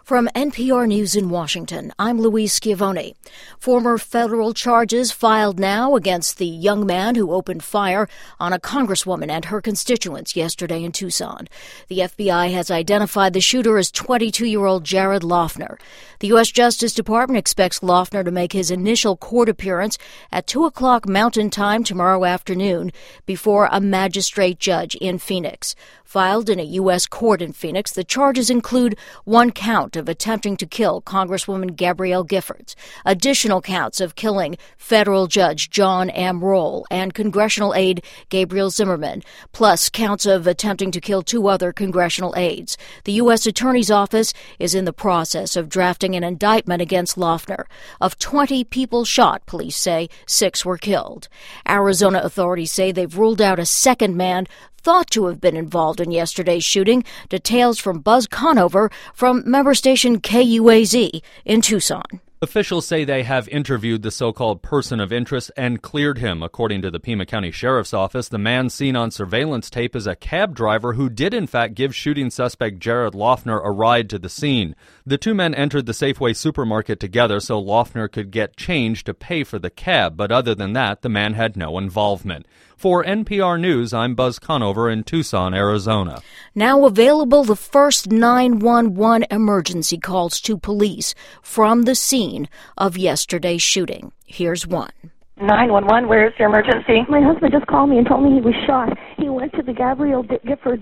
From NPR News in Washington, I'm Louise Schiavone. Former federal charges filed now against the young man who opened fire on a congresswoman and her constituents yesterday in Tucson. The FBI has identified the shooter as 22-year-old Jared Loughner. The U.S. Justice Department expects Loughner to make his initial court appearance at 2 o'clock Mountain Time tomorrow afternoon before a magistrate judge in Phoenix. Filed in a U.S. court in Phoenix, the charges include one count of attempting to kill Congresswoman Gabrielle Giffords, additional counts of killing federal judge John M. Roll and congressional aide Gabriel Zimmerman, plus counts of attempting to kill two other congressional aides. The U.S. Attorney's Office is in the process of drafting an indictment against Loughner. Of 20 people shot, police say 6 were killed. Arizona authorities say they've ruled out a second man thought to have been involved in yesterday's shooting. Details from Buzz Conover from member station KUAZ in Tucson. Officials say they have interviewed the so-called person of interest and cleared him. According to the Pima County Sheriff's Office, the man seen on surveillance tape is a cab driver who did in fact give shooting suspect Jared Loughner a ride to the scene. The two men entered the Safeway supermarket together so Loughner could get change to pay for the cab, but other than that, the man had no involvement. For NPR News, I'm Buzz Conover in Tucson, Arizona. Now available, the first 911 emergency calls to police from the scene of yesterday's shooting. Here's one. 911, where's your emergency? My husband just called me and told me he was shot. He went to the Gabrielle Giffords,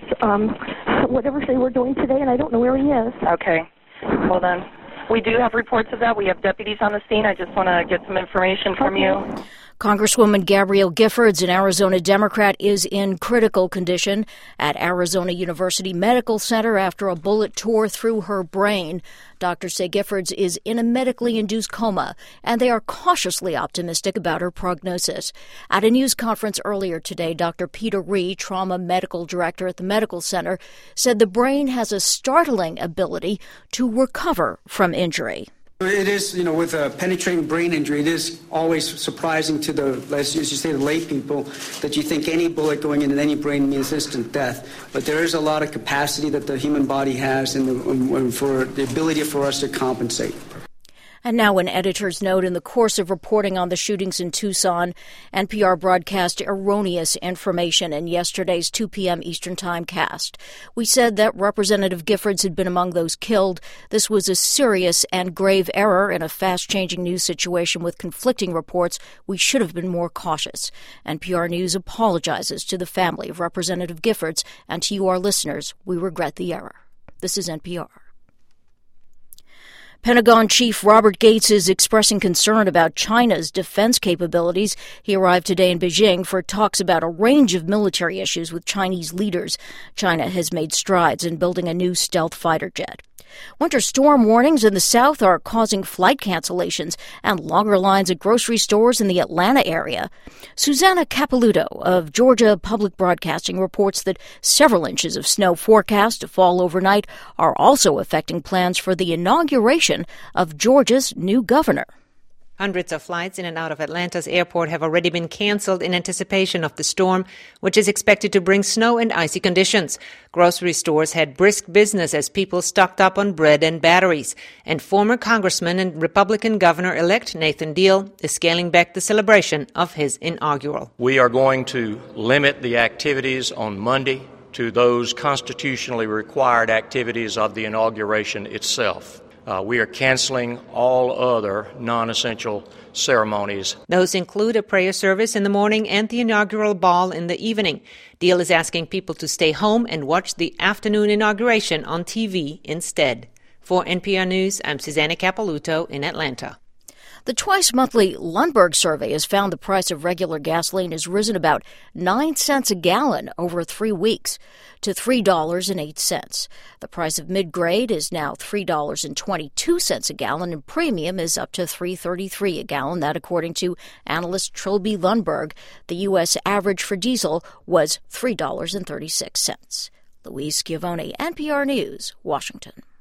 whatever they were doing today, and I don't know where he is. Okay, hold on. We do have reports of that. We have deputies on the scene. I just want to get some information from you. Congresswoman Gabrielle Giffords, an Arizona Democrat, is in critical condition at Arizona University Medical Center after a bullet tore through her brain. Doctors say Giffords is in a medically induced coma, and they are cautiously optimistic about her prognosis. At a news conference earlier today, Dr. Peter Rhee, trauma medical director at the medical center, said the brain has a startling ability to recover from injury. It is, with a penetrating brain injury, it is always surprising to as you say, the lay people that you think any bullet going into any brain means instant death. But there is a lot of capacity that the human body has and for the ability for us to compensate. And now an editor's note. In the course of reporting on the shootings in Tucson, NPR broadcast erroneous information in yesterday's 2 p.m. Eastern Time cast. We said that Representative Giffords had been among those killed. This was a serious and grave error in a fast-changing news situation with conflicting reports. We should have been more cautious. NPR News apologizes to the family of Representative Giffords and to you, our listeners. We regret the error. This is NPR. Pentagon Chief Robert Gates is expressing concern about China's defense capabilities. He arrived today in Beijing for talks about a range of military issues with Chinese leaders. China has made strides in building a new stealth fighter jet. Winter storm warnings in the south are causing flight cancellations and longer lines at grocery stores in the Atlanta area. Susanna Capilouto of Georgia Public Broadcasting reports that several inches of snow forecast to fall overnight are also affecting plans for the inauguration of Georgia's new governor. Hundreds of flights in and out of Atlanta's airport have already been canceled in anticipation of the storm, which is expected to bring snow and icy conditions. Grocery stores had brisk business as people stocked up on bread and batteries. And former Congressman and Republican Governor-elect Nathan Deal is scaling back the celebration of his inaugural. We are going to limit the activities on Monday to those constitutionally required activities of the inauguration itself. We are canceling all other non-essential ceremonies. Those include a prayer service in the morning and the inaugural ball in the evening. Deal is asking people to stay home and watch the afternoon inauguration on TV instead. For NPR News, I'm Susanna Capilouto in Atlanta. The twice-monthly Lundberg survey has found the price of regular gasoline has risen about 9 cents a gallon over 3 weeks to $3.08. The price of mid-grade is now $3.22 a gallon, and premium is up to $3.33 a gallon. That, according to analyst Trilby Lundberg. The U.S. average for diesel was $3.36. Louise Schiavone, NPR News, Washington.